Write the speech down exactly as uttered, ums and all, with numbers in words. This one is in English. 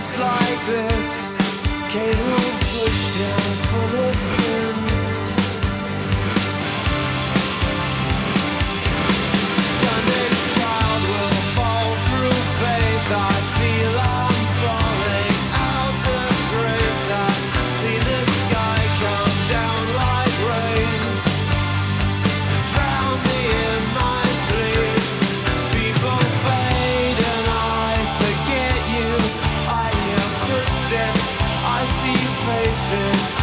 just like this. Cable pushed down full of pins. Sunday's child will fall through faith. I feel I'm falling out of grace. I see the sky come down like rain to drown me in my sleep. People fade and I forget you. I hear footsteps, I see faces.